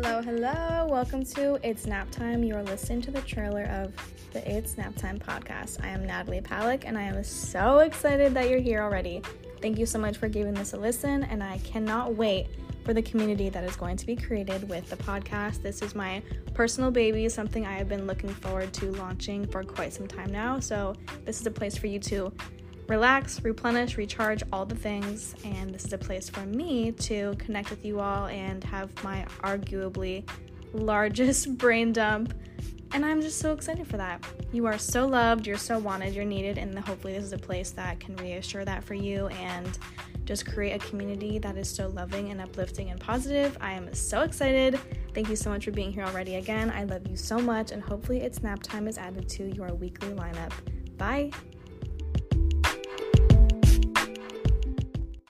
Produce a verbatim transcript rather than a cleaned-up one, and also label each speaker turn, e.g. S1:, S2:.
S1: Hello, hello. Welcome to It's Nap Time. You are listening to the trailer of the It's Nap Time podcast. I am Natalie Palick, and I am so excited that you're here already. Thank you so much for giving this a listen, and I cannot wait for the community that is going to be created with the podcast. This is my personal baby, something I have been looking forward to launching for quite some time now. So this is a place for you to relax, replenish, recharge, all the things, and this is a place for me to connect with you all and have my arguably largest brain dump, and I'm just so excited for that. You are so loved, you're so wanted, you're needed, and hopefully this is a place that can reassure that for you and just create a community that is so loving and uplifting and positive. I am so excited. Thank you so much for being here already again. I love you so much, and hopefully It's Nap Time is added to your weekly lineup. Bye!